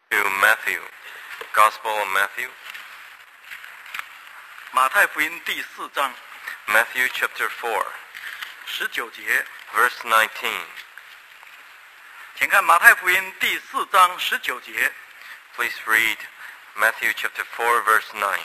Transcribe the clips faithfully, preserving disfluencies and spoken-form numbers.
To Matthew, Gospel of Matthew. 马太福音第四章 Matthew chapter four, 十九节， verse nineteen. 请看马太福音第四章十九节。 Please read Matthew chapter four, verse nine.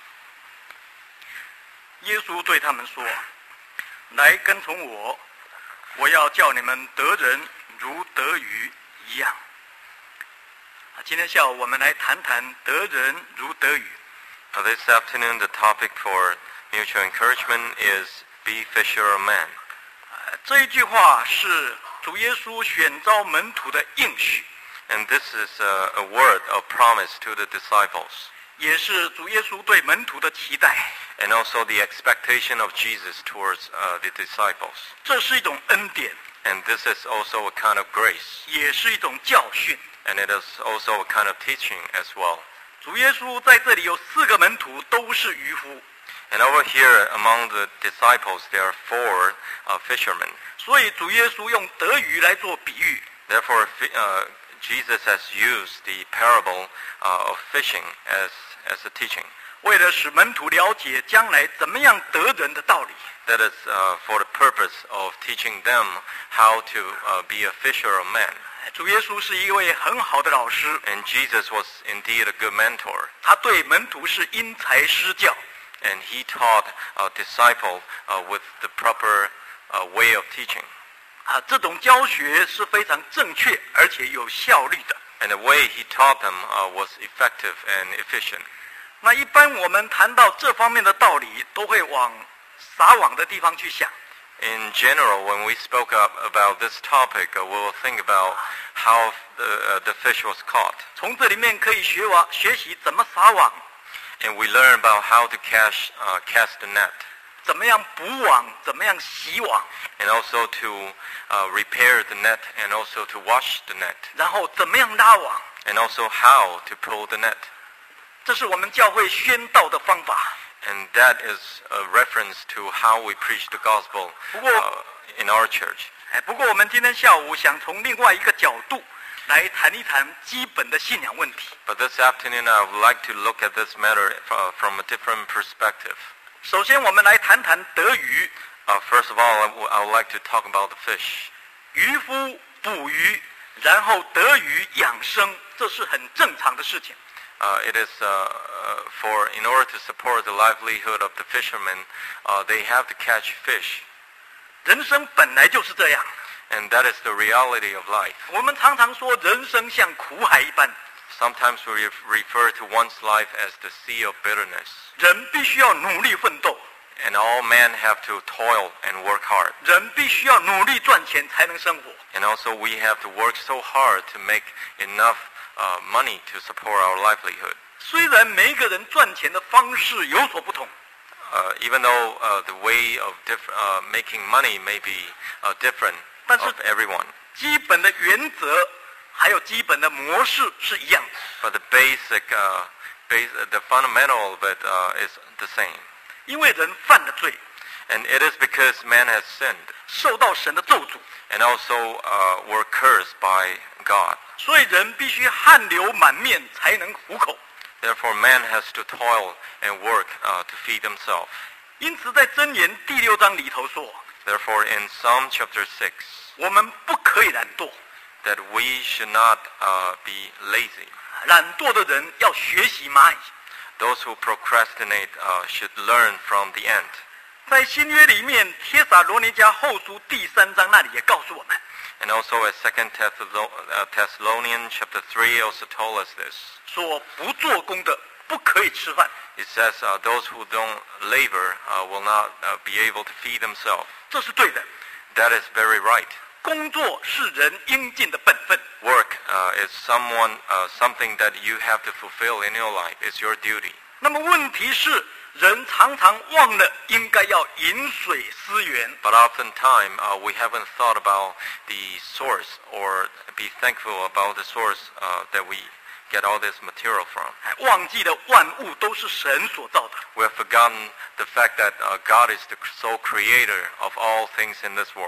耶稣对他们说：“来跟从我，我要叫你们得人如得鱼一样。”今天下午我们来谈谈得人如得鱼。 Uh, This afternoon, the topic for mutual encouragement is be fisher of men. 这一句话是主耶稣选召门徒的应许， And this is a, a word of promise to the disciples, 也是主耶稣对门徒的期待。 and also the expectation of Jesus towards uh, the disciples. 这是一种恩典， And this is also a kind of grace, 也是一种教训。 and it is also a kind of teaching as well. 主耶稣在这里有四个门徒都是渔夫， And over here, among the disciples, there are four uh, fishermen. 所以主耶稣用得鱼来做比喻。 Therefore, fi- uh, Jesus has used the parable uh, of fishing as, as a teaching. 为了使门徒了解将来怎么样得人的道理， That is uh, for the purpose of teaching them how to uh, be a fisher of men. 主耶稣是一位很好的老师， And Jesus was indeed a good mentor. 他对门徒是因材施教， And he taught a disciple uh, with the proper uh, way of teaching. 啊，这种教学是非常正确而且有效率的。 And the way he taught them uh, was effective and efficient. 那一般我们谈到这方面的道理，都会往撒网的地方去想。 In general, when we spoke up about this topic, uh, we will think about how the, uh, the fish was caught. 从这里面可以学网学习怎么撒网， And we learn about how to catch, uh, cast the net, 怎么样补网，怎么样洗网， and also to uh, repair the net, and also to wash the net, 然后怎么样拉网。 and also how to pull the net. 这是我们教会宣道的方法。 And that is a reference to how we preach the gospel uh, in our church. 哎，不过我们今天下午想从另外一个角度来谈一谈基本的信仰问题。 But this afternoon, I would like to look at this matter uh, from a different perspective. 首先，我们来谈谈得鱼。 Uh, first of all, I, w- I would like to talk about the fish. 渔夫捕鱼，然后得鱼养生，这是很正常的事情。 Uh, it is uh, uh, for, in order to support the livelihood of the fishermen, uh, they have to catch fish. 人生本来就是这样。 And that is the reality of life. 我们常常说人生像苦海一般， Sometimes we re- refer to one's life as the sea of bitterness. 人必须要努力奋斗， And all men have to toil and work hard. 人必须要努力赚钱才能生活。 And also we have to work so hard to make enough uh, money to support our livelihood. 虽然每一个人赚钱的方式有所不同， Uh, even though uh, the way of diff- uh, making money may be uh, different But of it's- everyone, 基本的原则还有基本的模式是一样的。 but the basic, uh, base, the fundamental of it uh, is the same. 因为人犯了罪， And it is because man has sinned 受到神的咒诅， and also uh, were cursed by God. 所以人必须汗流满面才能糊口。 Therefore, man has to toil and work uh, to feed himself. 因此，在箴言第六章里头说， Therefore, in Psalm chapter six, 我们不可以懒惰， that we should not uh, be lazy. 懒惰的人要学习蚂蚁。 Those who procrastinate uh, should learn from the ant. 在新约里面，帖撒罗尼迦后书第三章那里也告诉我们， And also, as Second Thessalon- uh, Thessalonians chapter three also told us this. 说不做工的不可以吃饭， It says uh, those who don't labor uh, will not uh, be able to feed themselves. 这是对的。 That is very right. 工作是人应尽的本分， Work uh, is someone uh, something that you have to fulfill in your life. It's your duty. 那么问题是，人常常忘了应该要饮水思源。 But oftentimes uh, we haven't thought about the source or be thankful about the source uh, that we get all this material from. 忘记了万物都是神所造的， We have forgotten the fact that uh, God is the sole creator of all things in this world.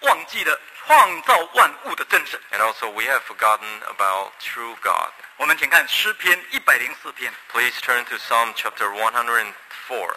忘记了创造万物的真神。 And also we have forgotten about true God. 我们请看诗篇一百零四篇。 Please turn to Psalm chapter one hundred four.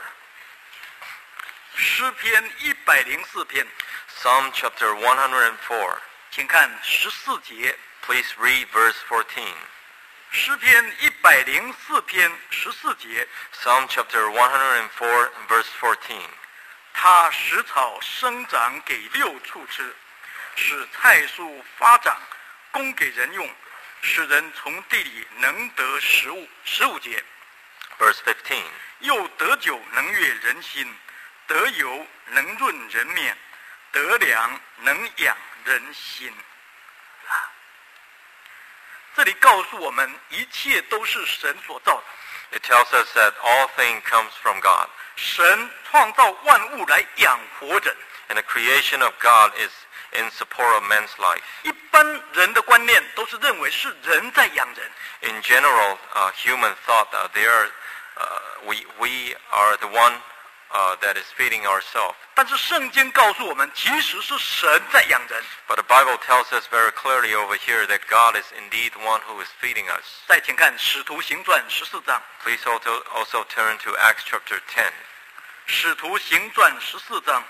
诗篇一百零四篇， Psalm chapter one hundred four. 请看十四节。 Please read verse fourteen. 诗篇一百零四篇十四节， Psalm chapter one hundred four, verse fourteen. 他使草生长给六畜吃，使菜树发长，供给人用，使人从地里能得食物。十五节， Verse fifteen. 又得酒能悦人心，得油能润人面，得粮能养人心。啊，这里告诉我们，一切都是神所造的。 It tells us that all things comes from God. 神创造万物来养活人。 And the creation of God is in support of man's life. 一般人的观念都是认为是人在养人， In general, uh, human thought that they are, uh, we, we are the one uh, that is feeding ourselves. 但是圣经告诉我们，其实是神在养人。 But the Bible tells us very clearly over here that God is indeed one who is feeding us. 再请看《使徒行传》十四章， Please also, also turn to Acts chapter ten. 《使徒行传》十四章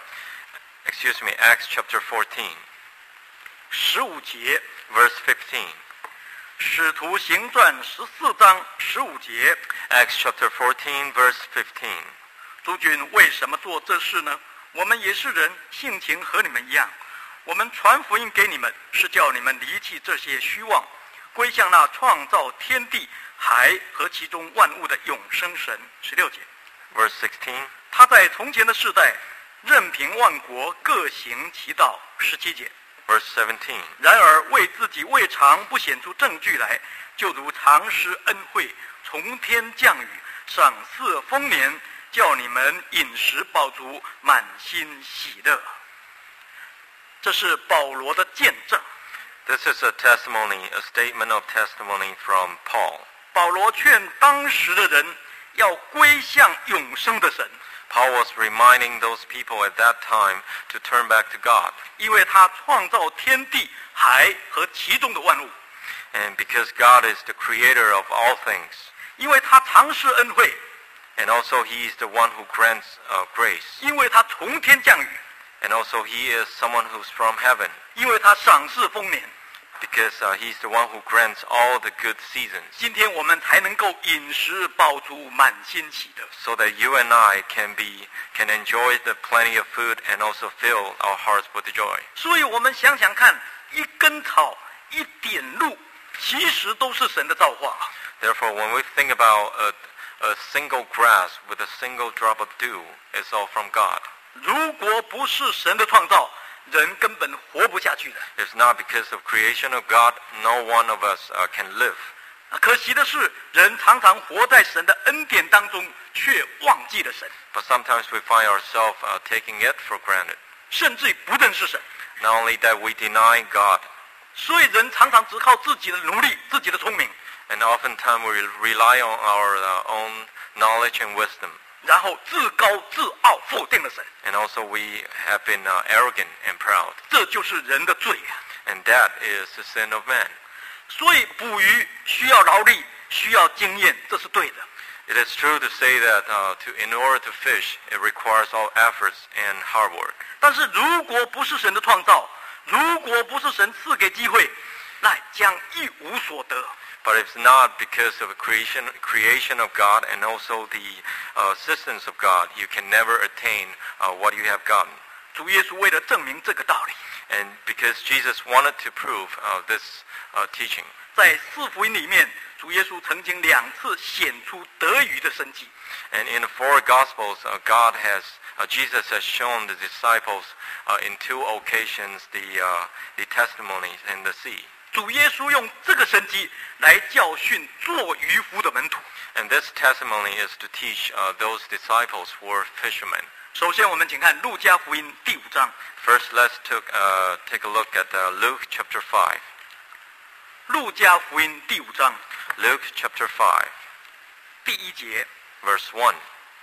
Excuse me, Acts chapter fourteen, 十五节， verse fifteen. 《使徒行传》十四章十五节， Acts chapter fourteen, verse fifteen. 诸君为什么做这事呢？我们也是人，性情和你们一样。我们传福音给你们，是叫你们离弃这些虚妄，归向那创造天地海和其中万物的永生神。十六节， Verse sixteen. 他在从前的世代，任凭万国各行其道。十七节， Verse seventeen. 然而为自己未尝不显出证据来，就如常施恩惠，从天降雨，赏赐丰年，叫你们饮食饱足，满心喜乐。这是保罗的见证。 This is a testimony, a statement of testimony from Paul. 保罗劝当时的人要归向永生的神， Paul was reminding those people at that time to turn back to God. 因为他创造天地海和其中的万物， And because God is the creator of all things. 因为他常施恩惠， And also he is the one who grants uh, grace. 因为他从天降雨， And also he is someone who's from heaven. 因为他赏赐丰年。 Because uh, he's the one who grants all the good seasons. 今天我们才能够饮食饱足，满心喜乐。 So that you and I can be, can enjoy the plenty of food and also fill our hearts with joy. 所以我们想想看，一根草、一点露，其实都是神的造化。 Therefore, when we think about a, a single grass with a single drop of dew, it's all from God. 如果不是神的创造，人根本活不下去的。 It's not because of creation of God, no one of us uh, can live. 可惜的是，人常常活在神的恩典当中，却忘记了神， But sometimes we find ourselves uh, taking it for granted. 甚至于不认识神。 Not only that, we deny God. 所以人常常只靠自己的努力、自己的聪明， And oftentimes we rely on our uh, own knowledge and wisdom. 然后自高自傲，否定了神。 And also we have been uh, arrogant and proud. 这就是人的罪啊！ And that is the sin of man. 所以捕鱼需要劳力，需要经验，这是对的。 It is true to say that uh, to, in order to fish, it requires all efforts and hard work. 但是如果不是神的创造，如果不是神赐给机会，那将一无所得。 But it's not because of the creation, creation of God and also the uh, assistance of God. You can never attain uh, what you have gotten. 主耶稣为了证明这个道理， And because Jesus wanted to prove uh, this uh, teaching, 在四福音里面，主耶稣曾经两次显出得鱼的神迹。 and in the four Gospels, uh, God has, uh, Jesus has shown the disciples uh, in two occasions the uh, the testimonies in the sea. 主耶稣用这个神迹来教训做渔夫的门徒。 And this testimony is to teach uh, those disciples who were fishermen. 首先，我们请看路加福音第五章。 First, let's took, uh, take a look at uh, Luke chapter five. 路加福音第五章 Luke chapter five, 第一节。 verse one.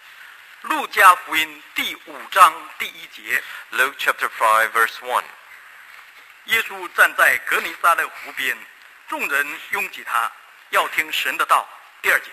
路加福音第五章第一节， Luke chapter five, verse one. 耶稣站在革尼撒勒湖边，众人拥挤他，要听神的道。第二节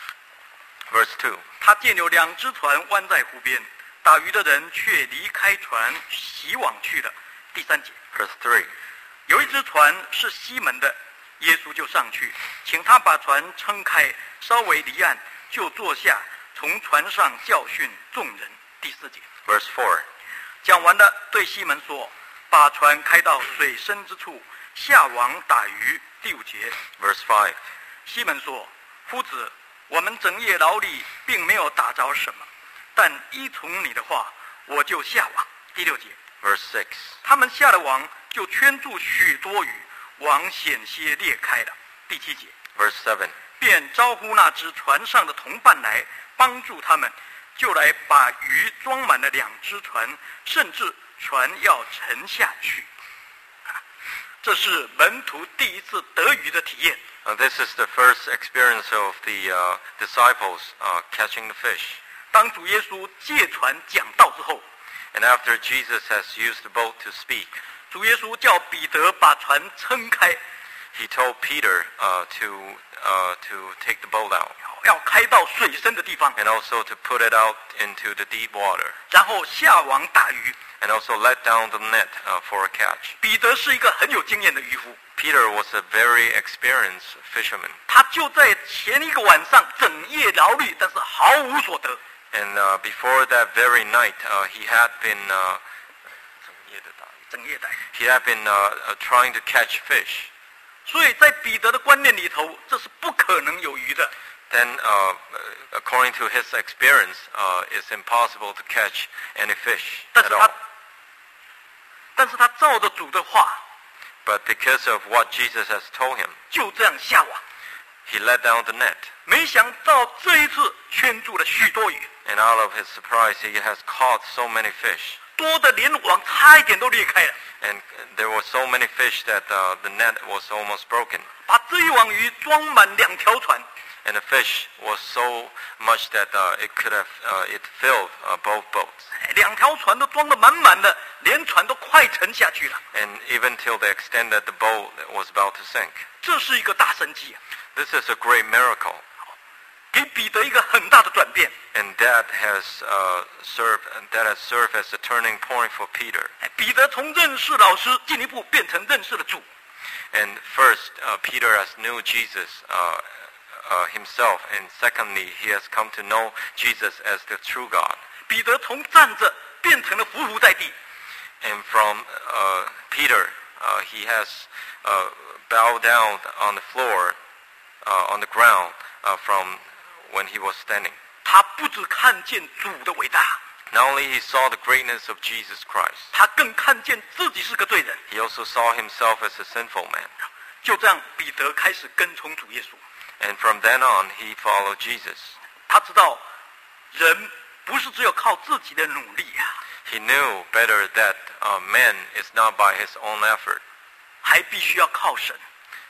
Verse two. 他见有两只船弯在湖边，打鱼的人却离开船洗网去了。第三节 Verse three. 有一只船是西门的，耶稣就上去，请他把船撑开，稍微离岸，就坐下，从船上教训众人。第四节 Verse four. 讲完了，对西门说：把船开到水深之处，下网打鱼。第五节 Verse five. 西门说：夫子，我们整夜劳力，并没有打着什么，但依从你的话，我就下网。第六节 Verse six. 他们下了网，就圈住许多鱼，网险些裂开了。第七节 Verse seven. 便招呼那只船上的同伴来帮助他们，就来把鱼装满了两只船，甚至船要沉下去。这是门徒第一次得鱼的体验。 Uh, this is the first experience of the uh, disciples uh, catching the fish. 当主耶稣借船讲道之后， And after Jesus has used the boat to speak, 主耶稣叫彼得把船撑开， he told Peter uh, to uh, to take the boat out 要开到水深的地方， and also to put it out into the deep water 然后下网打鱼。 and also let down the net uh, for a catch. 彼得是一个很有经验的渔夫， Peter was a very experienced fisherman, 他就在前一个晚上整夜劳力，但是毫无所得。 and uh, before that very night, uh, he had been uh, 整夜逮， he had been uh, uh, trying to catch fish. 所以在彼得的观念里头，这是不可能有鱼的。 Then, uh, according to his experience, uh, it's impossible to catch any fish 但 at 是他 all.， 但是他照着主的话， But because of what Jesus has told him, 就这样下网。 he let down the net. 没想到这一次圈住了许多鱼， And out of his surprise, he has caught so many fish. 多的连网差一点都裂开了。 And there were so many fish that uh, the net was almost broken. 把这一网鱼装满两条船， And the fish was so much that uh, it could have, uh, it filled uh, both boats. 两条船都装得满满的，连船都快沉下去了。 And even till the extent that the boat was about to sink. 这是一个大神迹啊， This is a great miracle. 给彼得一个很大的转变。 And that has uh, served, that has served as a turning point for Peter. 彼得从认识老师进一步变成认识了主。 And first, uh, Peter has knew Jesus uh, uh, himself, and secondly, he has come to know Jesus as the true God. 彼得从站着变成了匍匐在地。 And from uh, Peter, uh, he has uh, bowed down on the floor, uh, on the ground, uh, from when he was standing. 他不只看见主的伟大， Not only he saw the greatness of Jesus Christ, 他更看见自己是个罪人。 he also saw himself as a sinful man. 就这样，彼得开始跟从主耶稣。 And from then on, he followed Jesus. 他知道，人不是只有靠自己的努力呀、啊， He knew better that uh, man is not by his own effort. 还必须要靠神，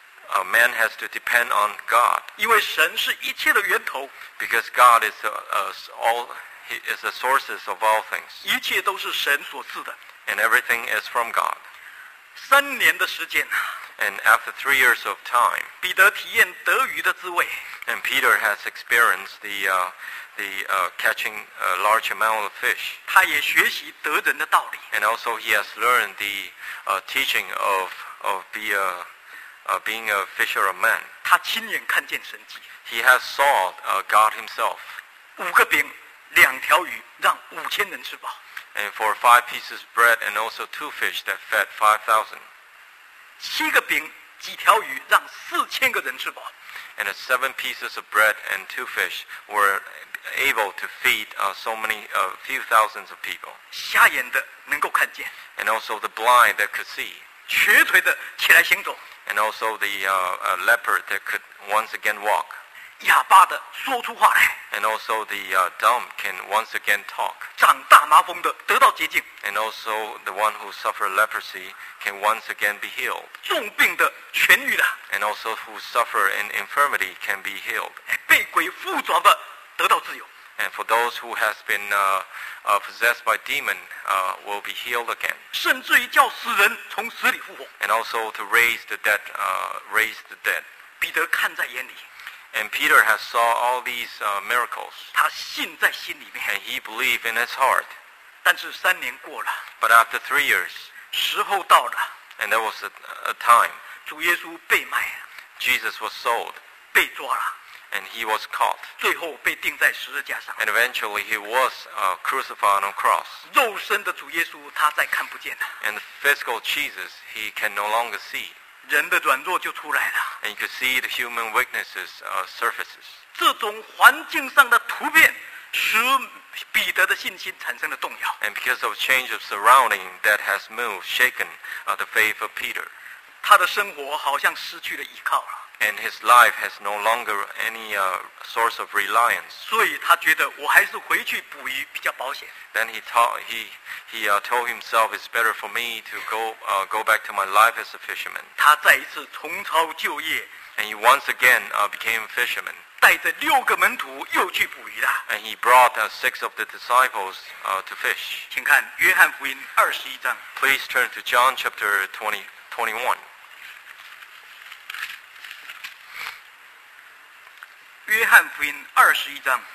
A man has to depend on God, 因为神是一切的源头， because God is uh, uh, all, he is the sources of all things, 一切都是神所赐的。 and everything is from God. 三年的时间啊， And after three years of time, 彼得体验得鱼的滋味， and Peter has experienced the uh, the uh, catching a large amount of fish, 他也学习得人的道理。 and also he has learned the uh, teaching of of be a, uh, being a fisher of men. 他亲眼看见神迹， He has saw uh, God himself. 五个饼，两条鱼，让五千人吃饱； And for five pieces of bread and also two fish that fed five thousand. 七个饼，几条鱼，让四千个人吃饱； And the seven pieces of bread and two fish were able to feed uh, so many, uh, few thousands of people. 瞎眼的能够看见， And also the blind that could see. 瘸腿的起来行走， And also the uh, uh, leopard that could once again walk. 哑巴的说出话来， And also the uh, dumb can once again talk. 长大麻风的得到洁净， And also the one who suffered leprosy can once again be healed. 重病的痊愈了， And also who suffer in infirmity can be healed. 被鬼附着的得到自由。 And for those who has been uh, uh, possessed by demon uh, will be healed again. 甚至于叫死人从死里复活。 And also to raise the dead, uh, raise the dead. 彼得看在眼里， And Peter has saw all these uh, miracles. 他信在心里面。 And he believed in his heart. 但是三年过了， But after three years, 时候到了， and there was a, a time, 主耶稣被卖了， Jesus was sold. 被抓了， And he was caught. 最后被钉在十字架上。 And eventually he was uh, crucified on a cross. 肉身的主耶稣他再看不见了， And the physical Jesus, he can no longer see. 人的软弱就出来了。 And you could see the human weaknesses uh, surfaces. 这种环境上的突变，使彼得的信心产生了动摇。 And because of change of surrounding that has moved, shaken uh, the faith of Peter. 他的生活好像失去了依靠了， And his life has no longer any uh, source of reliance. 所以他觉得我还是回去捕鱼比较保险。 Then he, taught, he, he uh, told himself it's better for me to go, uh, go back to my life as a fisherman. 他再一次重操旧业， And he once again uh, became a fisherman. 带着六个门徒又去捕鱼了。 And he brought uh, six of the disciples uh, to fish. 请看约翰福音二十一章， Please turn to John chapter twenty, twenty-one. 约翰福音二十一章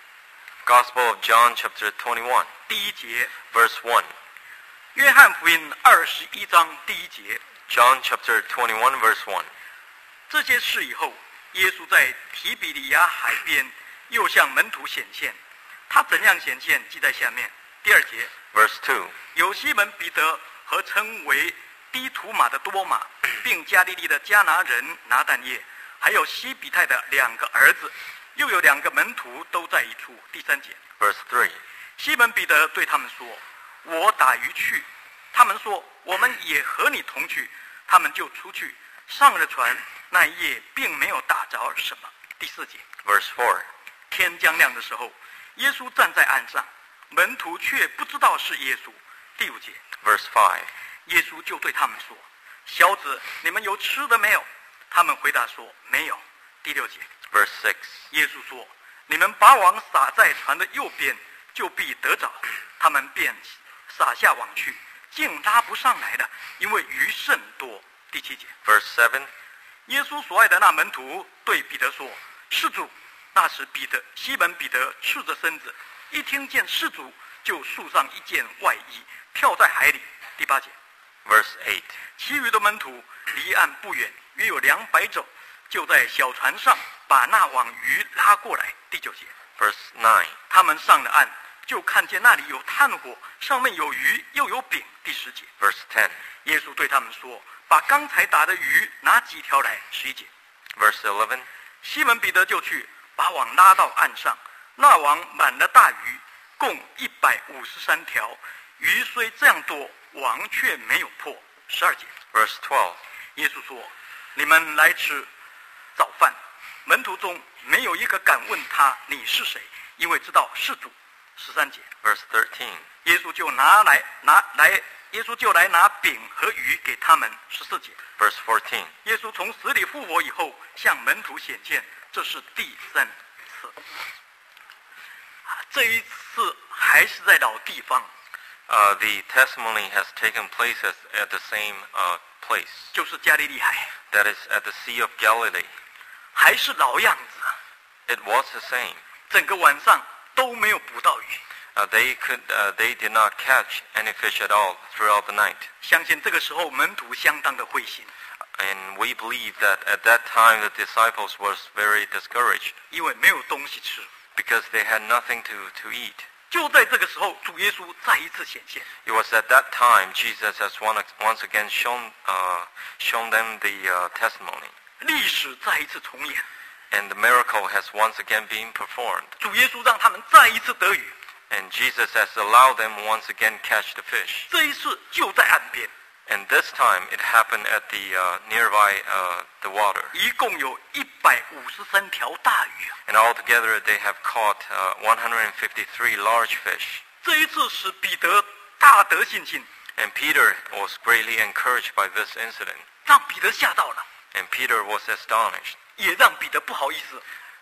Gospel of John chapter twenty-one, 第一节。 verse one. 约翰福音二十一章第一节， John chapter twenty-one, verse one. 这些事以后，耶稣在提比里亚海边又向门徒显现。他怎样显现，记在下面。第二节， Verse two. 有西门彼得和称为低图马的多马，并加利利的迦拿人拿但业，还有西比泰的两个儿子，又有两个门徒都在一处。第三节， Verse three. 西门彼得对他们说：“我打鱼去。”他们说：“我们也和你同去。”他们就出去，上了船。那一夜并没有打着什么。第四节， Verse four. 天将亮的时候，耶稣站在岸上，门徒却不知道是耶稣。第五节， Verse five. 耶稣就对他们说：“小子，你们有吃的没有？”他们回答说：“没有。”第六节， Verse six. 耶稣说：“你们把网撒在船的右边，就必得着。”他们便撒下网去，竟拉不上来了，因为鱼甚多。第七节， Verse seven. 耶稣所爱的那门徒对彼得说：“施主。”那时彼得西门彼得赤着身子，一听见施主，就束上一件外衣，跳在海里。第八节， Verse eight. 其余的门徒离岸不远，约有两百肘，就在小船上把那网鱼拉过来。第九节， Verse nine. 他们上了岸，就看见那里有炭火，上面有鱼又有饼。第十节， Verse ten. 耶稣对他们说：“把刚才打的鱼拿几条来。”十一节， Verse eleven. 西门彼得就去把网拉到岸上，那网满了大鱼，共一百五十三条。鱼虽这样多，网却没有破。十二节， Verse twelve. 耶稣说：“你们来吃早饭。”门徒中没有一个敢问他你是谁，因为知道是主。十三节， Verse thirteen. 耶稣就拿来拿来，耶稣就来拿饼和鱼给他们。十四节， Verse fourteen. 耶稣从死里复活以后，向门徒显现，这是第三次。啊，这一次还是在老地方， Uh, the testimony has taken place at, at the same uh, place. 就是加利利海， That is at the Sea of Galilee. 还是老样子， It was the same. 整个晚上都没有捕到鱼。 Uh, they could, uh, they did not catch any fish at all throughout the night. 相信这个时候门徒相当的灰心， And we believe that at that time the disciples was very discouraged 因为没有东西吃。 because they had nothing to, to eat. 就在这个时候，主耶稣再一次显现， It was at that time Jesus has one, once again shown, uh, shown them the uh, testimony. 历史再一次重演。 And the miracle has once again been performed. 主耶稣让他们再一次得鱼， And Jesus has allowed them once again catch the fish. 这一次就在岸边， And this time it happened at the uh, nearby uh, the water. 一共有一百五十三条大鱼啊！ And altogether they have caught uh, one hundred fifty-three large fish. 这一次使彼得大得信心， And Peter was greatly encouraged by this incident. 让彼得吓到了， And Peter was astonished. 也让彼得不好意思。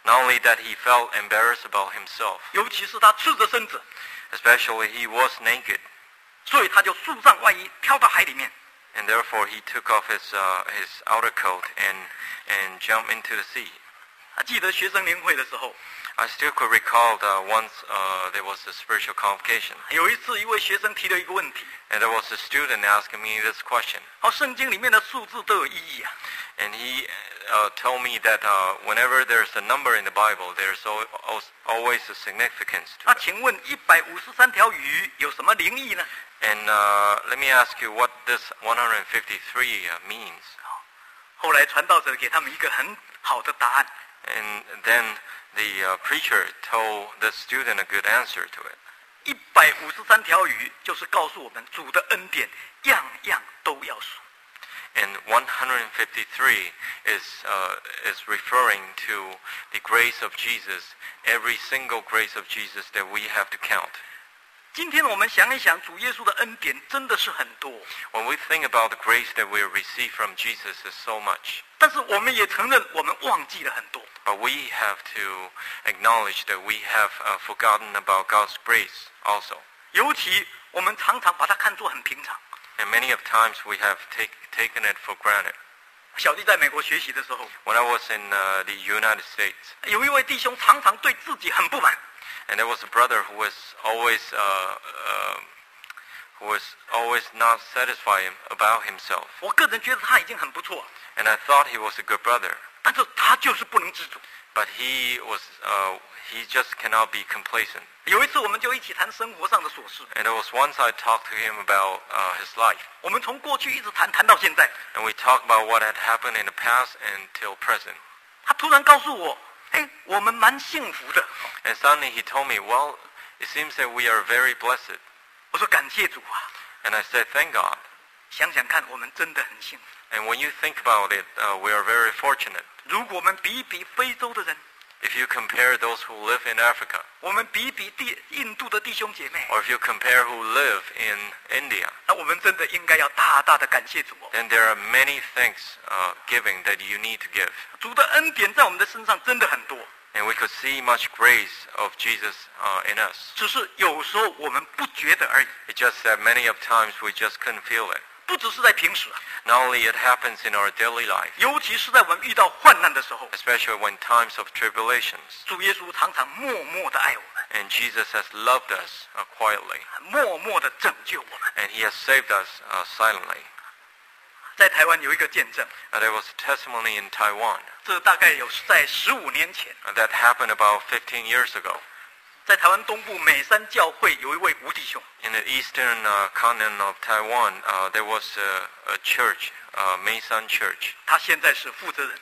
Not only that, he felt embarrassed about himself, 尤其是他赤着身子， especially he was naked, 所以他就束上外衣，跳到海里面。 and therefore he took off his uh, his outer coat and and jumped into the sea. 啊，记得学生年会的时候， I still could recall that once uh, there was a spiritual convocation, 有一次一位学生提了一个问题， and there was a student asking me this question, 哦，圣经里面的数字都有意义啊。 and he uh, told me that uh, whenever there's a number in the Bible, there's al- al- always a significance 那 to it. 请问一百五十三条鱼有什么灵异呢？ And uh, let me ask you what this one hundred fifty-three uh, means. 后来传道者给他们一个很好的答案， And then the uh, preacher told the student a good answer to it. 一百五十三条鱼就是告诉我们主的恩典，样样都要数。 And one hundred fifty-three is uh, is referring to the grace of Jesus, every single grace of Jesus that we have to count. 今天我们想一想，主耶稣的恩典真的是很多， When we think about the grace that we receive from Jesus is so much, 但是我们也承认我们忘记了很多。 but we have to acknowledge that we have uh, forgotten about God's grace also. 尤其我们常常把它看作很平常。 And many of times we have take, taken it for granted. 小弟在美国学习的时候， When I was in uh, the United States, 有一位弟兄常常对自己很不满， and there was a brother who was always uh, uh, who was always not satisfied about himself. 我个人觉得他已经很不错， And I thought he was a good brother, 但是他就是不能知足。 but he was uh, he just cannot be complacent. 有一次我们就一起谈生活上的琐事， And there was once I talked to him about uh, his life, 我们从过去一直谈谈到现在。 and we talked about what had happened in the past until present. 他突然告诉我，哎，我们蛮幸福的。 And suddenly he told me, well, it seems that we are very blessed. 我说感谢主啊， And I said, thank God. 想想看，我们真的很幸福。 And when you think about it, uh, we are very fortunate. 如果我们比一比非洲的人， If you compare those who live in Africa, 我们比一比地印度的弟兄姐妹， or if you compare who live in India, 那我们真的应该要大大的感谢主哦。 then there are many things uh, giving that you need to give. 主的恩典在我们的身上真的很多， And we could see much grace of Jesus uh, in us. 只是有时候我们不觉得而已。 It's just that many of times we just couldn't feel it. 不只是在平时啊， Not only it happens in our daily life, 尤其是在我们遇到患难的时候， especially when times of tribulations, 主耶稣常常默默的爱我们， and Jesus has loved us uh, quietly, 默默的拯救我们。 and he has saved us uh, silently. 在台湾有一个见证， Uh, there was a testimony in Taiwan 这大概有在十五年前， uh, that happened about fifteen years ago. 在台湾东部美山教会有一位吴弟兄， In the eastern uh, continent of Taiwan, uh, there was a, a church, uh, Meisan Church. 他现在是负责人。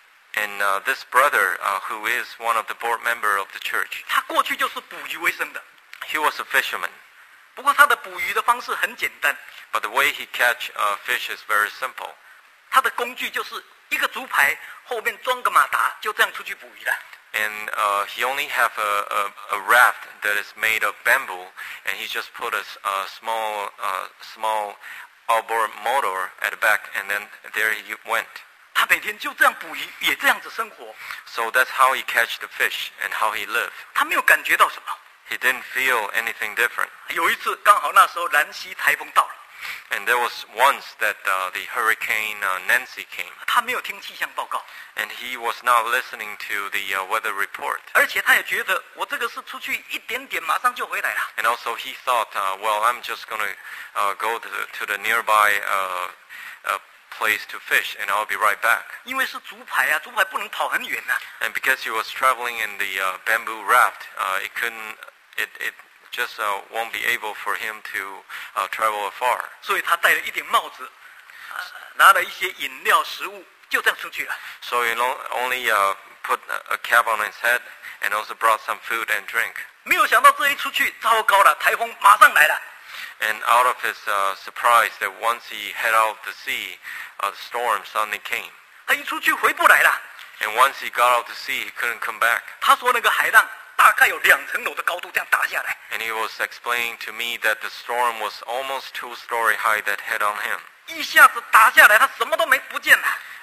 And uh, this brother, uh, who is one of the board member of the church, 他过去就是捕鱼为生的， he was a fisherman. 不过他的捕鱼的方式很简单， But the way he catch uh, fish is very simple. 他的工具就是一个竹排，后面装个马达，就这样出去捕鱼了。 And uh, he only have a, a, a raft that is made of bamboo, and he just put a, s- a small uh, small outboard motor at the back, and then there he went. 他每天就这样捕鱼，也这样子生活， So that's how he catch the fish and how he live. 他没有感觉到什么。 He didn't feel anything different. 有一次刚好那时候兰西台风到了， And there was once that uh, the hurricane uh, Nancy came, 他没有听气象报告， and he was not listening to the uh, weather report. 而且他也觉得我这个是出去一点点，马上就回来了。 And also he thought, uh, well, I'm just going to uh, go to the, to the nearby uh, uh, place to fish, and I'll be right back. 因为是竹排啊，竹排不能跑很远呐、啊， And because he was traveling in the uh, bamboo raft, uh, it couldn't, it, it just uh, won't be able for him to uh, travel afar. 所以他戴了一顶帽子，啊拿了一些饮料、食物，就这样出去了。 So he lo- only uh, put a a cap on his head and also brought some food and drink. 没有想到这一出去，糟糕了，台风马上来了。 And out of his uh, surprise that once he head out to sea, uh, the storm suddenly came. 他一出去回不来了。 And once he got out to sea, he couldn't come back. 他说那个海浪大概有两层楼的高度，这样打下来。 And he was explaining to me that the storm was almost two-story high that hit on him. 一下子打下来，他什么都没不见了。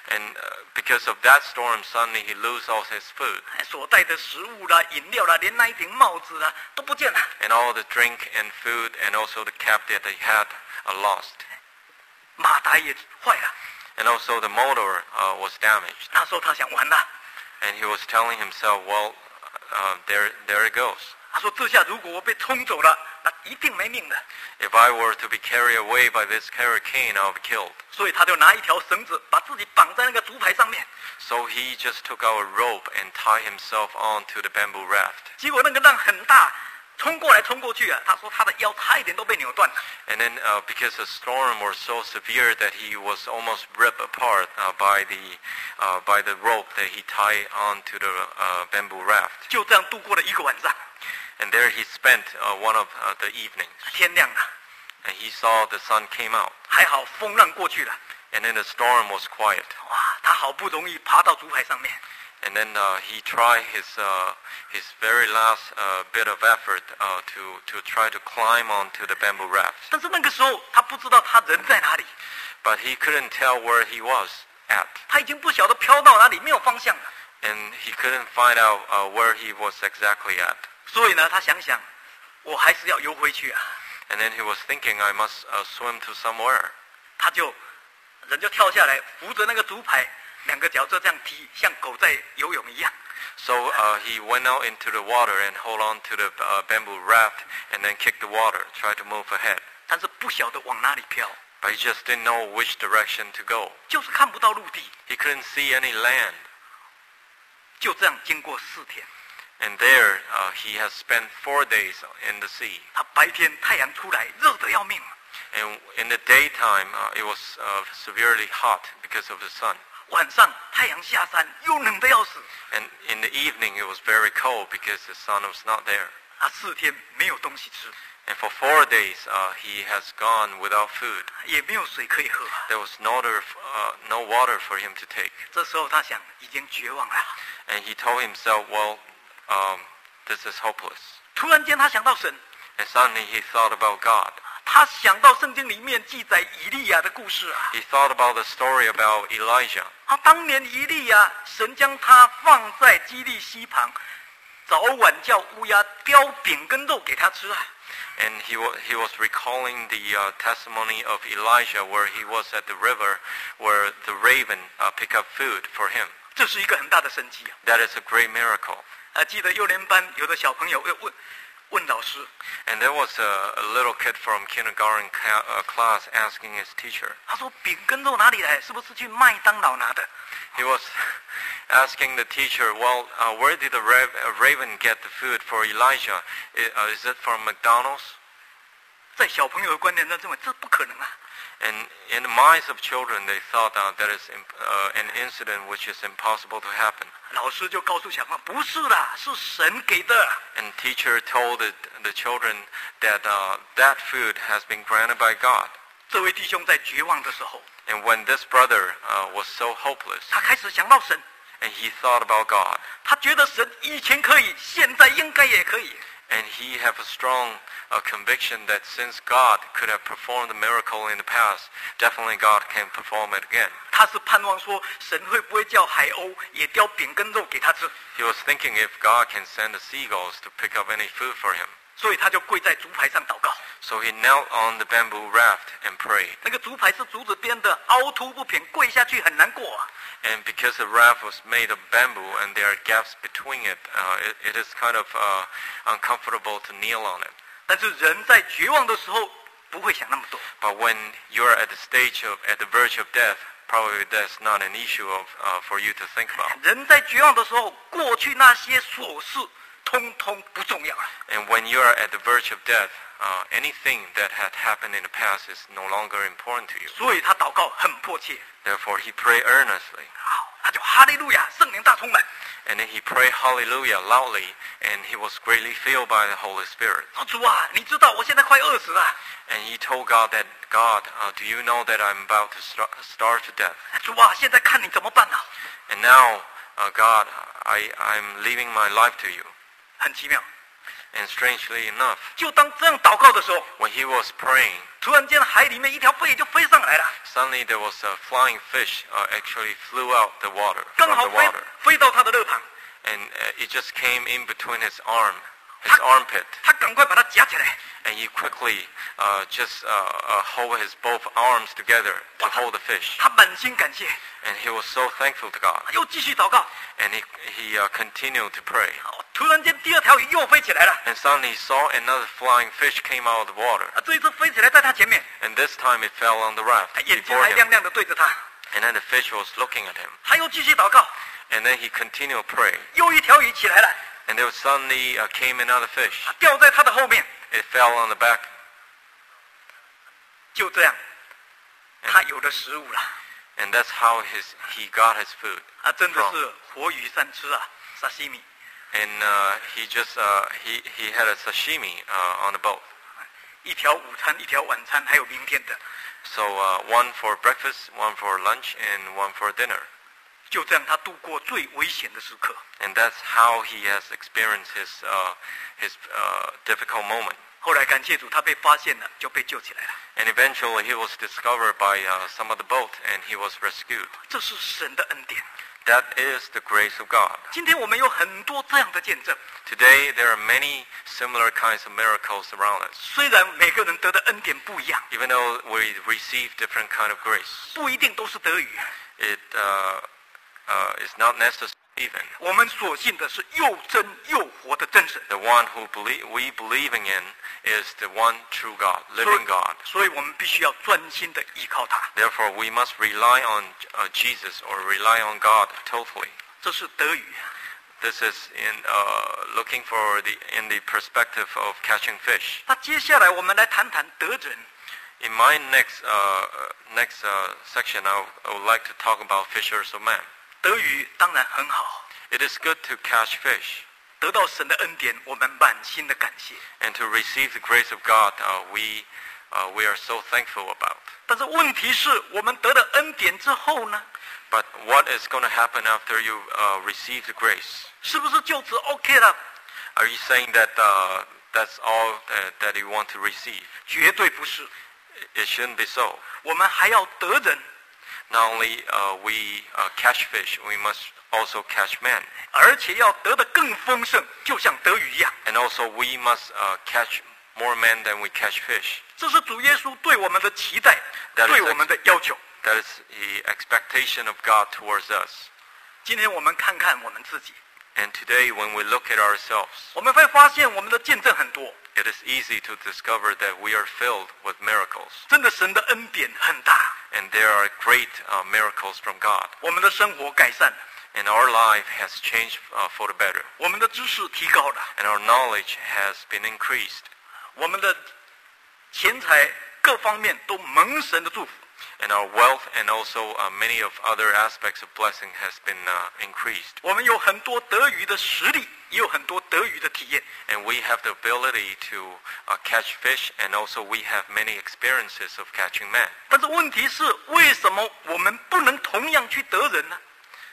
And uh, because of that storm, suddenly he lose all his food. 所带的食物啦、饮料啦，连那一顶帽子啦都不见了。 And all the drink and food and also the cap that he had are lost. 马达也坏了。 And also the motor uh, was damaged. 那时候他想完了。 And he was telling himself, well, uh, there, there it goes. 他说：“这下如果我被冲走了，那一定没命的。” If I were to be carried away by this hurricane, I'll be killed. 所以他就拿一条绳子把自己绑在那个竹排上面。 So he just took out a rope and tied himself onto the bamboo raft. 结果那个浪很大，冲过来冲过去啊！他说他的腰差一点都被扭断了。 And then uh, because the storm was so severe that he was almost ripped apart uh, by the uh, by the rope that he tied onto the uh, bamboo raft. 就这样度过了一个晚上。 And there he spent uh, one of uh, the evenings. 天亮了。 And he saw the sun came out. 还好风浪过去了。 And then the storm was quiet. 哇！他好不容易爬到竹排上面。 And then uh, he tried his uh, his very last uh, bit of effort uh, to to try to climb onto the bamboo raft. 但是那个时候他不知道他人在哪里。 But he couldn't tell where he was at. 他已经不晓得飘到哪里，没有方向了。 And he couldn't find out uh, where he was exactly at. 所以呢，他想想，我还是要游回去啊。 And then he was thinking, I must uh, swim to somewhere. 他就人就跳下来，扶着那个竹排，两个脚就这样踢，像狗在游泳一样。 So uh, he went out into the water and hold on to the uh, bamboo raft and then kicked the water, tried to move ahead. 但是不晓得往哪里飘。 But he just didn't know which direction to go. 就是看不到陆地。 He couldn't see any land. 就这样经过四天。 And there uh, he has spent four days in the sea. 他白天太阳出来，热得要命。 And in the daytime, uh, it was uh, severely hot because of the sun. 晚上太阳下山，又冷得要死。 And in the evening, it was very cold because the sun was not there. 他四天没有东西吃。 And for four days, uh, he has gone without food. 也没有水可以喝。 There was no water, uh, no water for him to take. 这时候他想，已经绝望了。 And he told himself, well, um, this is hopeless. 突然间他想到神。 And suddenly he thought about God. 他想到圣经里面记载以利亚的故事啊。 He thought about the story about Elijah. 啊，当年以利亚，神将他放在基利溪旁，早晚叫乌鸦叼饼跟肉给他吃啊。 And he, wa- he was recalling the uh, testimony of Elijah where he was at the river where the raven uh, picked up food for him. 这是一个很大的神迹啊！ That is a great miracle. 啊，记得幼年班有的小朋友问问老师， And there was a, a little kid from kindergarten ca- uh, class asking his teacher. 他说饼跟肉哪里来？是不是去麦当劳拿的？ He was asking the teacher, well, uh, where did the rav- uh, raven get the food for Elijah? I, uh, is it from McDonald's? 在小朋友的观念中认为这不可能啊！ And in the minds of children, they thought uh, that is imp- uh, an incident which is impossible to happen. 老师就告诉小朋友，不是啦，是神给的。 And teacher told the, the children that uh, that food has been granted by God. 这位弟兄在绝望的时候， And when this brother uh, was so hopeless, 他开始想到神， and he thought about God, 他觉得神以前可以，现在应该也可以。 and he have a strong uh, conviction that since God could have performed the miracle in the past, definitely God can perform it again. 他是盼望说，神会不会叫海鸥也叼饼跟肉给他吃？ He was thinking if God can send the seagulls to pick up any food for him. 所以他就跪在竹排上祷告。 So he knelt on the bamboo raft and prayed. 那个竹排是竹子编的，凹凸不平，跪下去很难过啊。 And because the raft was made of bamboo and there are gaps between it, uh, it, it is kind of uh, uncomfortable to kneel on it. 但是人在绝望的时候不会想那么多。 But when you are at the stage of, at the verge of death, probably that's not an issue of, uh, for you to think about. 人在绝望的时候，过去那些琐事通通不重要了。 And when you are at the verge of death, uh, anything that had happened in the past is no longer important to you. 所以他祷告很迫切。 Therefore, he prayed earnestly. 好，他就哈利路亚，圣灵大充满。 And then he prayed hallelujah loudly, and he was greatly filled by the Holy Spirit. 说主啊，你知道我现在快饿死了。 And he told God that, God, uh, do you know that I'm about to star- starve to death? 主啊，现在看你怎么办啊？ And now, uh, God, I, I'm leaving my life to you. 很奇妙， And strangely enough, 就当这样祷告的时候， when he was praying, 突然间海里面一条鲱就飞上来了， suddenly there was a flying fish uh, actually flew out the water 刚 from 好 the 飞 water, 飞到他的肋旁， and uh, it just came in between his arm, his armpit, 他赶快把它夹起来， and he quickly uh, just uh, uh, hold his both arms together to hold the fish, 他满心感谢， and he was so thankful to God, 又继续祷告， and he he uh, continued to pray. 突然间第二条鱼又飞起来了， And suddenly he saw another flying fish came out of the water, 啊，这一次飞起来在他前面， and this time it fell on the raft 眼睛 before 还亮 him, 亮的对着他， and then the fish was looking at him, 他又继续祷告， and then he continued to pray, 又一条鱼起来了， and there suddenly uh, came another fish. 掉在他的后面， It fell on the back, 就这样，他有了食物了， and that's how his he got his food 啊，真的 from. 是活鱼三吃啊，沙西米， And uh, he just uh, he he had a sashimi uh, on the boat. 一条午餐，一条晚餐，还有明天的， So uh, one for breakfast, one for lunch, and one for dinner. 就这样他度过最危险的时刻。 And that's how he has experienced his uh, his uh, difficult moment. 后来感谢主，他被发现了，就被救起来了。 And eventually he was discovered by uh, some of the boat, and he was rescued. 这是神的恩典。 That is the grace of God. 今天我们有很多这样的见证， Today there are many similar kinds of miracles around us. 虽然每个人得的恩典不一样， Even though we receive different kind of grace, 不一定都是得语， it uh, uh, is not necessary even. 我们所信的是又真又活的真神。 The one who believe, we believing in is the one true God, 所 living 以 God. 所以我们必须要专心的依靠他， Therefore, we must rely on uh, Jesus or rely on God totally. 这是得语。 This is in uh, looking for the in the perspective of catching fish. 那接下来我们来谈谈得人。 In my next uh, next uh, section, I, w- I would like to talk about fishers of men. 得语当然很好， It is good to catch fish 得到神的恩典，我们满心的感谢。 and to receive the grace of God. Uh, we uh, we are so thankful about. 但是问题是我们得了恩典之后呢， But what is going to happen after you uh, receive the grace? 是不是就此 OK 了？ Are you saying that uh, that's all that, that you want to receive? 绝对不是， It shouldn't be so. 我们还要得人， Not only uh, we uh, catch fish, we must also catch men. 而且要得的更丰盛，就像得鱼一样。 And also we must uh, catch more men than we catch fish. 这是主耶稣对我们的期待， That is 对我们的要求。 That is the expectation of God towards us. 今天我们看看我们自己， And today when we look at ourselves, 我们会发现我们的见证很多， it is easy to discover that we are filled with miracles. 真的神的恩典很大， And there are great uh, miracles from God. 我们的生活改善了， And our life has changed uh, for the better. 我们的知识提高了， And our knowledge has been increased. 我们的钱财各方面都蒙神的祝福。 And our wealth and also uh, many of other aspects of blessing has been uh, increased. 我们有很多得鱼的实力，也有很多得鱼的体验。 And we have the ability to uh, catch fish, and also we have many experiences of catching men. 但是问题是，为什么我们不能同样去得人呢？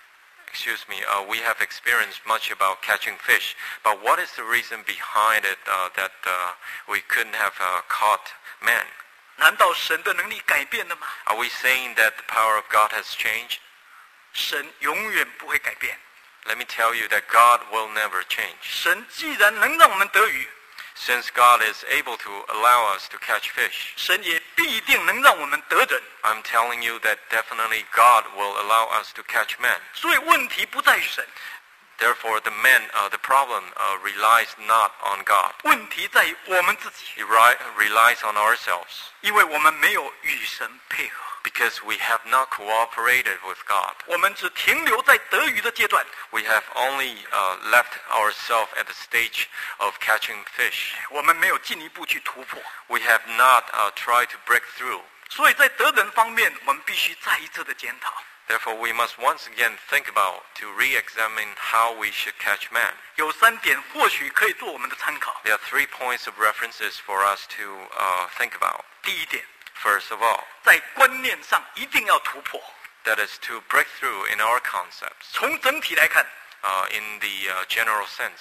Excuse me, uh, we have experienced much about catching fish, but what is the reason behind it uh, that uh, we couldn't have uh, caught men? 难道神的能力改变了吗？ Are we saying that the power of God has changed? 神永远不会改变。 Let me tell you that God will never change. 神既然能让我们得鱼， Since God is able to allow us to catch fish, 神也必定能让我们得人。 I'm telling you that definitely God will allow us to catch men. 所以问题不在于神， Therefore, the men, uh, the problem uh, relies not on God. 问题在于我们自己， It ri- relies on ourselves 因为我们没有与神配合， because we have not cooperated with God. 我们只停留在得鱼的阶段， We have only uh, left ourselves at the stage of catching fish. 我们没有进一步去突破。 We have not uh, tried to break through. 所以在得人方面，我们必须再一次的检讨。 Therefore, we must once again think about to re-examine how we should catch men. 有三点或许可以做我们的参考。 There are three points of references for us to uh, think about. 第一点， First of all, 在观念上一定要突破。 that is to break through in our concepts 从整体来看， uh, in the uh, general sense.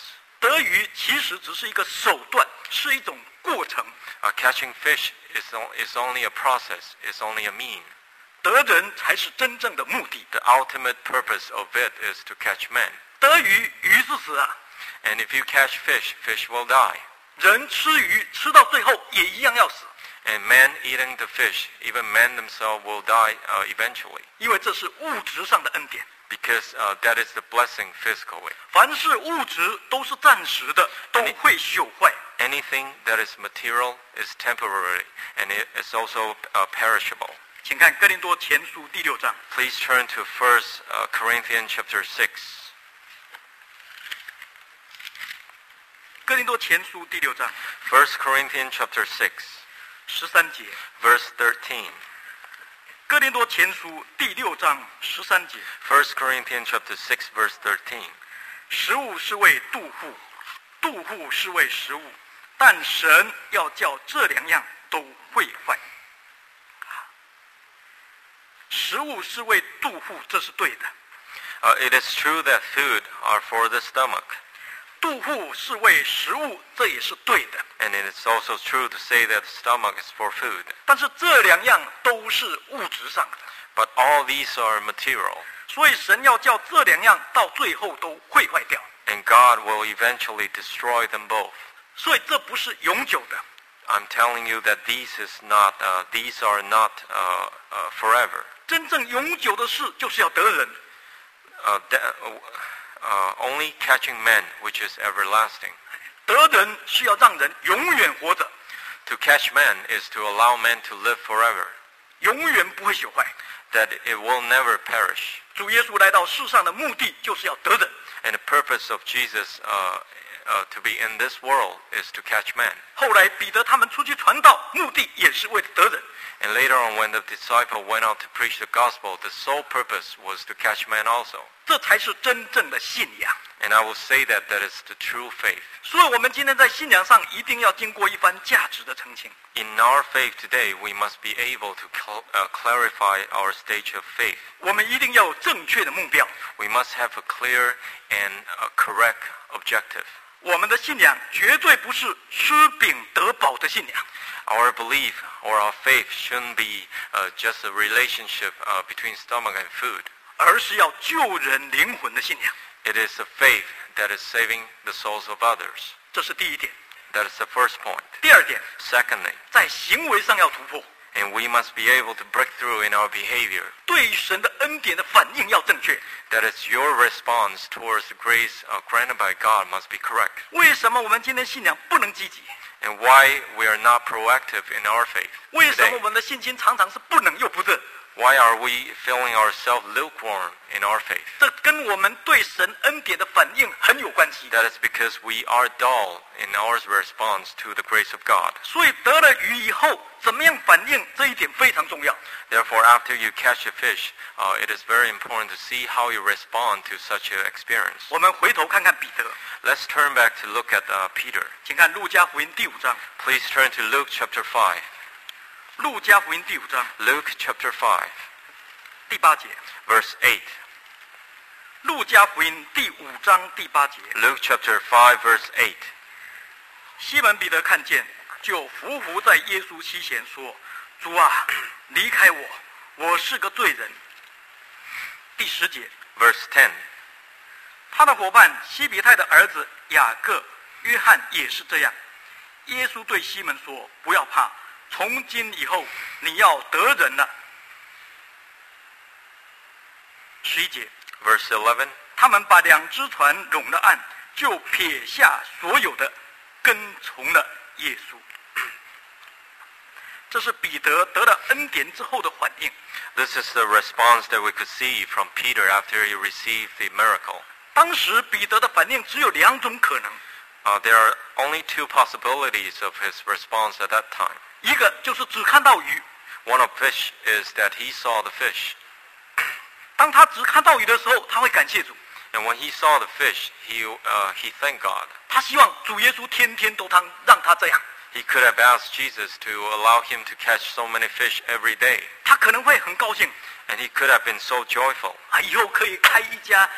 得鱼其实只是一个手段，是一种过程。 Uh, catching fish is, on, is only a process, it's only a mean. 得人才是真正的目的。 The ultimate purpose of it is to catch men. 得鱼，鱼是死啊。 And if you catch fish, fish will die. 人吃鱼吃到最后也一样要死， And men eating the fish, even men themselves will die uh, eventually. 因为这是物质上的恩典。 Because uh, that is the blessing physically. 凡是物质都是暂时的，都会朽坏。 Anything that is material is temporary, and it is also uh, perishable. 请看哥林多前书第六章。 Please turn to First uh, Corinthians chapter six. 哥林多前书第六章 First Corinthians chapter six, 十三节。 verse thirteen. 哥林多前书第六章十三节。 First Corinthians chapter six, verse thirteen. 食物是为肚腹，肚腹是为食物，但神要叫这两样都毁坏。食物是为肚腹，这是对的。 Uh, it is true that food are for the stomach, 肚腹是为食物，这也是对的。 and it is also true to say that the stomach is for food. 但是这两样都是物质上的， But all these are material, 所以神要叫这两样到最后都毁坏掉。 and God will eventually destroy them both. 所以这不是永久的。 I'm telling you that these is not, uh, these are not uh, uh, forever. 真正永久的事就是要得人。 Uh, that, uh, only catching men, which is everlasting. 得人是要让人永远活着， To catch men is to allow men to live forever, 永远不会朽坏。 that it will never perish. 主耶稣来到世上的目的就是要得人。 And the purpose of Jesus uh, uh, to be in this world is to catch men. 后来彼得他们出去传道，目的也是为了得人。 And later on, when the disciple went out to preach the gospel, the sole purpose was to catch men also. 这才是真正的信仰。 And I will say that that is the true faith. 所以我们今天在信仰上一定要经过一番价值的澄清。 In our faith today, we must be able to cl- uh, clarify our stage of faith. 我们一定要有正确的目标。 We must have a clear and a correct objective. 我们的信仰绝对不是吃饼得饱的信仰， Our belief or our faith shouldn't be uh, just a relationship uh, between stomach and food. 而是要救人灵魂的信仰。 It is a faith that is saving the souls of others. 这是第一点。 That is the first point. 第二点， Secondly, 在行为上要突破， and we must be able to break through in our behavior. 对于神的恩典的反应要正确。 That is your response towards the grace uh, granted by God must be correct. 为什么我们今天信仰不能积极？ And why we are not proactive in our faith 为什么 today? 我们的信心常常是不冷又不热？ Why are we feeling ourselves lukewarm in our faith? 这跟我们对神恩典的反应很有关系。 That is because we are dull in our response to the grace of God. 所以得了鱼以后，怎么样反应，这一点非常重要。 Therefore, after you catch a fish, uh, it is very important to see how you respond to such an experience. 我们回头看看彼得， Let's turn back to look at uh, Peter. 请看路加福音第五章。 Please turn to Luke chapter five. 路加福音第五章 Luke chapter five, 第八节。 verse eight. 路加福音第五章第八节。 Luke chapter five, verse eight. 西门彼得看见，就伏伏在耶稣膝前说：“主啊，离开我，我是个罪人。”第十节， Verse ten. 他的伙伴西比泰的儿子雅各、约翰也是这样。耶稣对西门说：“不要怕，从今以后你要得人了。”十一节， Verse eleven. 他们把两只船拢了岸，就撇下所有的，跟从了耶稣。这是彼得得了恩典之后的反应。 This is the response that we could see from Peter after he received the miracle. 当时彼得的反应只有两种可能， Uh, there are only two possibilities of his response at that time. 一个就是只看到鱼， One of fish is that he saw the fish. 当他只看到鱼的时候，他会感谢主， And when he saw the fish, he, uh, he thanked God. 他希望主耶稣天天都当让他这样。 He could have asked Jesus to allow him to catch so many fish every day. 他可能会很高兴 And he could have been so joyful. 啊，以后可以开一家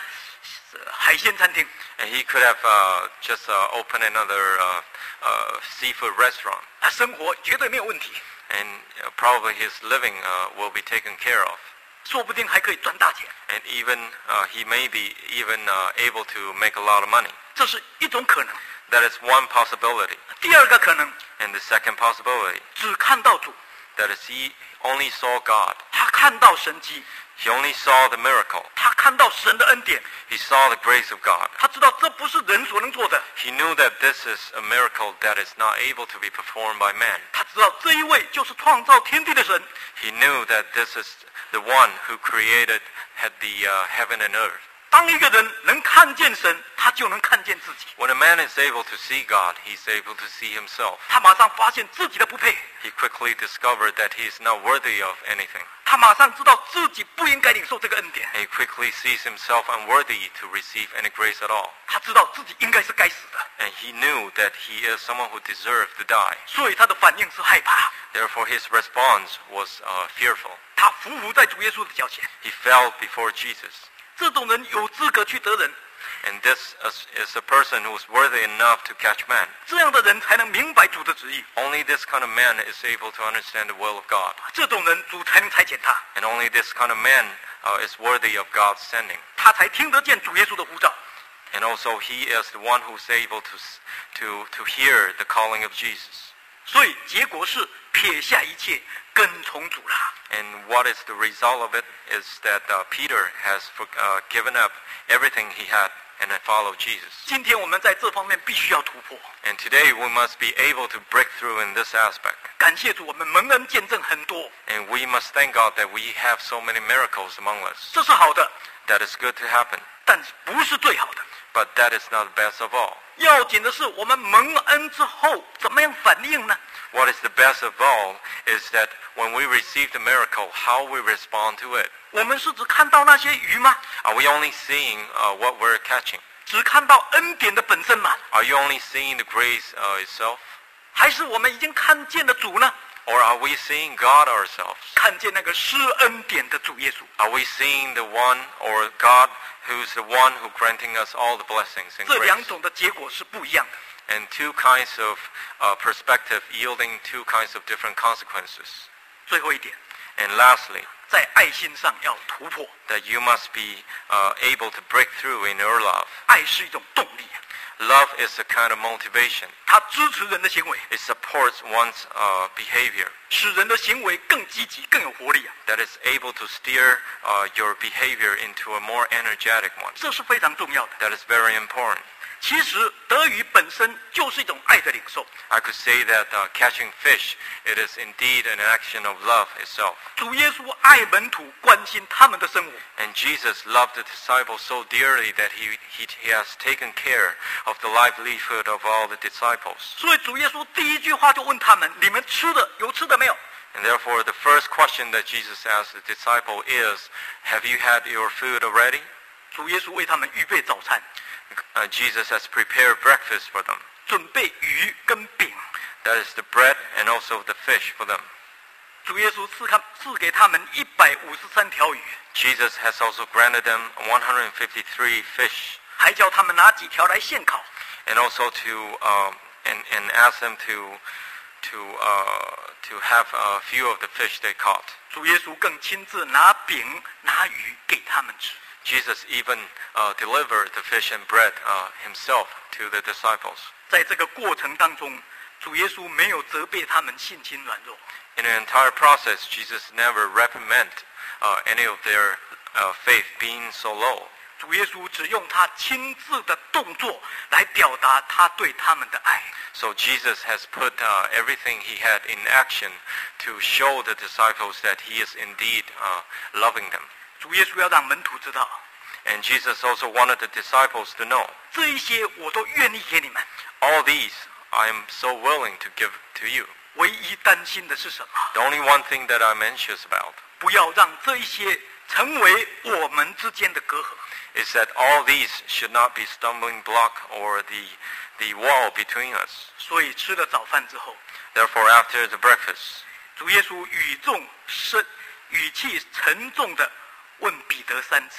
海鲜餐厅。 And he could have uh, just uh, opened another uh, uh, seafood restaurant. 他生活绝对没有问题， And uh, probably his living uh, will be taken care of. 说不定还可以赚大钱， And even uh, he may be even uh, able to make a lot of money. 这是一种可能。 That is one possibility. 第二个可能， And the second possibility, 只看到主， that is he only saw God. 他看到神迹， He only saw the miracle. 他看到神的恩典， He saw the grace of God. 他知道这不是人所能做的， He knew that this is a miracle that is not able to be performed by man. 他知道这一位就是创造天地的神。 He knew that this is the one who created had the uh, heaven and earth. 当一个人能看见神，他就能看见自己。 When a man is able to see God, he's able to see himself. 他马上发现自己的不配， He quickly discovered that he is not worthy of anything. 他马上知道自己不应该领受这个恩典， He quickly sees himself unworthy to receive any grace at all. 他知道自己应该是该死的， And he knew that he is someone who deserved to die. 所以他的反应是害怕。 Therefore, his response was uh, fearful. 他伏伏在主耶稣的脚前。 He fell before Jesus. 这种人有资格去得人， And this is, is a person who is worthy enough to catch man. 这样的人才能明白主的旨意。 Only this kind of man is able to understand the will of God. 这种人主才能差遣他， And only this kind of man uh, is worthy of God's sending. 他才听得见主耶稣的呼召。 And also he is the one who's able to, s- to, to hear the calling of Jesus. 所以结果是撇下一切，跟从主了。 And what is the result of it is that uh, Peter has for, uh, given up everything he had and then followed Jesus. 今天我们在这方面必须要突破。 And today we must be able to break through in this aspect. 感谢主，我们蒙恩见证很多， And we must thank God that we have so many miracles among us. 这是好的， That is good to happen. 但不是最好的。 But that is not the best of all. 要紧的是，我们蒙恩之后怎么样反应呢？ What is the best of all is that when we receive the miracle, how we respond to it. 我们是只看到那些鱼吗？ Are we only seeing uh, what we're catching? 只看到恩典的本身吗？ Are you only seeing the grace uh, itself? 还是我们已经看见了主呢？ Or are we seeing God ourselves? 看见那个施恩典的主耶稣。 Are we seeing the one or God who's the one who granting us all the blessings and 这两 grace? 种的结果是不一样的。 And two kinds of uh, perspective yielding two kinds of different consequences. 最后一点， And lastly, 在爱心上要突破。 that you must be uh, able to break through in your love. 爱是一种动力， Love is a kind of motivation. 它支持人的行为， It supports one's uh, behavior. 使人的行为更积极、更有活力啊！ That is able to steer uh, your behavior into a more energetic one. 这是非常重要的。 That is very important. 其实德语本身就是一种爱的领受。 I could say that uh, catching fish, it is indeed an action of love itself. 主耶稣爱门徒，关心他们的生活。 And Jesus loved the disciples so dearly that he, he, he has taken care of the livelihood of all the disciples. 所以主耶稣第一句话就问他们：“你们吃的有吃的没有 And therefore, the first question that Jesus asked the disciple is, have you had your food already?？” 主耶稣为他们预备早餐， Uh, Jesus has prepared breakfast for them. 准备鱼跟饼。 That is the bread and also the fish for them. 主耶稣赐他赐给他们一百五十三条鱼， Jesus has also granted them one hundred fifty-three fish, 还叫他们拿几条来现烤。 and also to um, and, and ask them to to uh, to have a few of the fish they caught. 主耶稣更亲自拿饼拿鱼给他们吃。 Jesus even uh, delivered the fish and bread uh, himself to the disciples. 在这个过程当中，主耶稣没有责备他们性情软弱， In the entire process, Jesus never reprimanded uh, any of their uh, faith being so low. 主耶稣只用他亲自的动作来表达他对他们的爱。 So Jesus has put uh, everything he had in action to show the disciples that he is indeed uh, loving them. 主耶稣要让门徒知道， And Jesus also wanted the disciples to know, 这一些我都愿意给你们。 all these I am so willing to give to you. 唯一担心的是什么？ The only one thing that I'm anxious about 不要让这一些成为我们之间的隔阂。 is that all these should not be stumbling block or the, the wall between us. 所以吃了早饭之后， Therefore, after the breakfast, 主耶稣语重深、语气沉重的问彼得三次：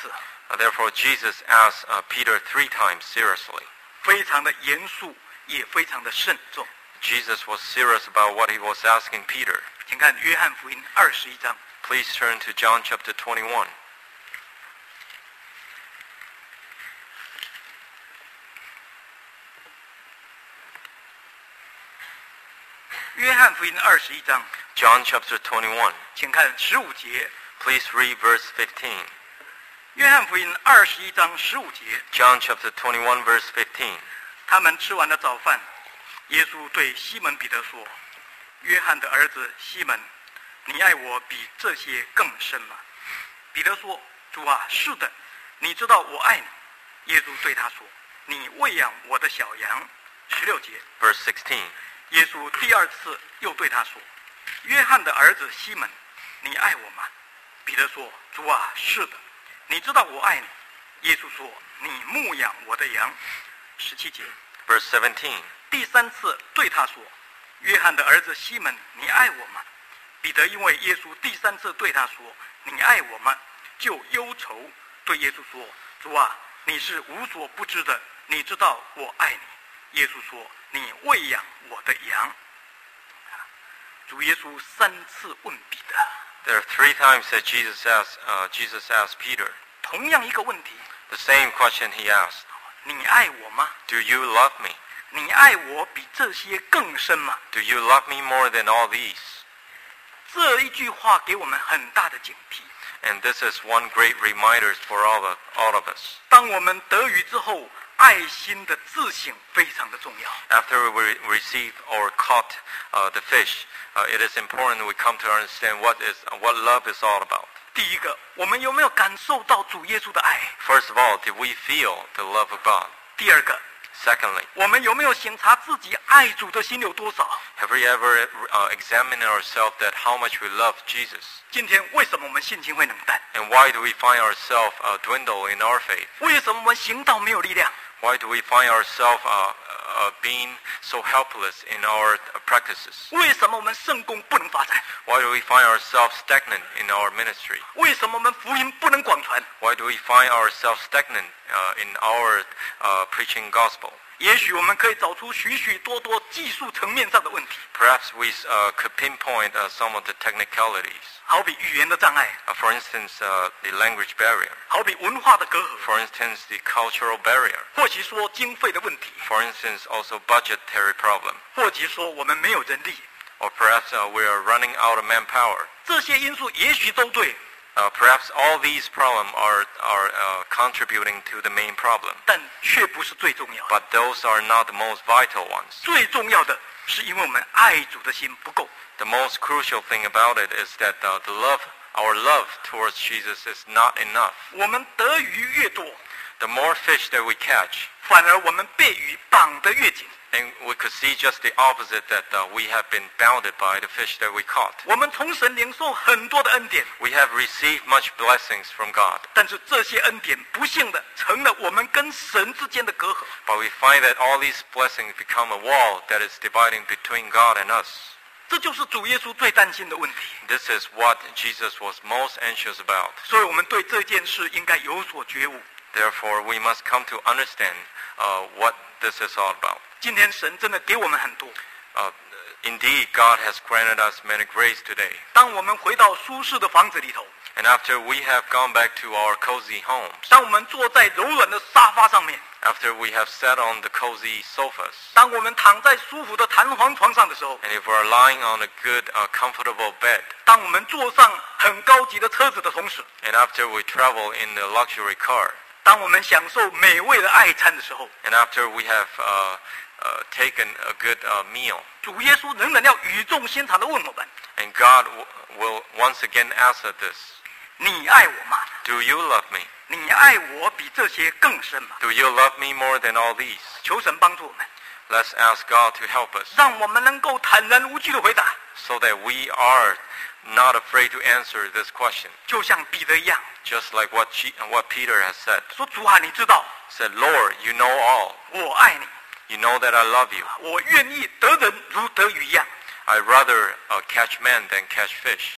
Uh, therefore, Jesus asked uh, Peter three times seriously. 非常的严肃，也非常的慎重。 Jesus was serious about what he was asking Peter. 请看约翰福音二十一章。 Please turn to John chapter twenty-one. 约翰福音二十一章， John chapter twenty-one. 请看十五节。 Please read verse fifteen. 约翰福音二十一章十五节， John chapter twenty-one verse fifteen. 他们吃完了早饭，耶稣对西门彼得说：“约翰的儿子西门，你爱我比这些更深吗？”彼得说：“主啊，是的，你知道我爱你。”耶稣对他说：“你喂养我的小羊。”十六节， Verse sixteen. 耶稣第二次又对他说：“约翰的儿子西门，你爱我吗？”彼得说：“主啊，是的，你知道我爱你。”耶稣说：“你牧养我的羊。”十七节， Verse seventeen. 第三次对他说：“约翰的儿子西门，你爱我吗？”彼得因为耶稣第三次对他说：“你爱我吗？”就忧愁，对耶稣说：“主啊，你是无所不知的，你知道我爱你。”耶稣说：“你喂养我的羊。”主耶稣三次问彼得 There are three times that Jesus asked, uh, Jesus asked Peter 同样一个问题 the same question he asked. 你爱我吗？ Do you love me? 你爱我比这些更深吗？ Do you love me more than all these? 这一句话给我们很大的警惕。 And this is one great reminder for all of, all of us. 当我们得鱼之后，爱心的自省非常的重要。 After we re- receive or caught uh, the fish, uh, it is important we come to understand what is uh, what love is all about. 第一个，我们有没有感受到主耶稣的爱？ First of all, did we feel the love of God? 第二个， Secondly, 我们有没有省察自己爱主的心有多少？ have we ever uh, examined ourselves that how much we love Jesus? 今天为什么我们信心会冷淡？ And why do we find ourselves uh, dwindle in our faith? 为什么我们行道没有力量？ Why do we find ourselves uh, uh, being so helpless in our uh, practices? 为什么我们圣功不能发展？ Why do we find ourselves stagnant in our ministry? 为什么我们福音不能广传？ Why do we find ourselves stagnant uh, in our uh, preaching gospel? 也许我们可以找出许许多多技术层面上的问题， Perhaps we uh, could pinpoint uh, some of the technicalities. 好比语言的障碍， Uh, for instance, uh, the language barrier. 好比文化的隔阂， For instance, the cultural barrier. 或许说经费的问题， For instance, also budgetary problem. 或许说我们没有人力， Or perhaps uh, we are running out of manpower. 这些因素也许都对， Uh, perhaps all these problems are, are uh, contributing to the main problem. 但却不是最重要的。 But those are not the most vital ones. 最重要的是因为我们爱主的心不够。 The most crucial thing about it is that uh, the love, our love towards Jesus is not enough. 我们得鱼越多， The more fish that we catch, 反而我们被鱼绑得越紧。 and we could see just the opposite, that uh, we have been bounded by the fish that we caught. 我们从神领受很多的恩典， We have received much blessings from God, 但是这些恩典不幸的成了我们跟神之间的隔阂。 but we find that all these blessings become a wall that is dividing between God and us. 这就是主耶稣最担心的问题。 This is what Jesus was most anxious about. 所以我们对这件事应该有所觉悟。 Therefore, we must come to understand uh, what this is all about. 今天神真的给我们很多。 Uh, indeed, God has granted us many grace today. 当我们回到舒适的房子里头， And after we have gone back to our cozy homes, 当我们坐在柔软的沙发上面， after we have sat on the cozy sofas, 当我们躺在舒服的弹簧床上的时候， and if we're lying on a good, uh, comfortable bed, 当我们坐上很高级的车子的同时， and after we travel in the luxury car, 当我们享受美味的爱餐的时候， and after we have uh, uh, taken a good uh, meal, 主耶稣仍然要语重心长地问我们： and God w- will once again ask us this, 你爱我吗？ do you love me? 你爱我比这些更深吗？ Do you love me more than all these? 求神帮助我们， Let's ask God to help us, 让我们能够坦然无惧地回答， so that we are not afraid to answer this question. 就像彼得一样， Just like what, G- what Peter has said. 说主啊，你知道 Said, Lord, you know all. 我爱你， You know that I love you. 我愿意得人如得鱼一样。 I'd rather uh, catch men than catch fish.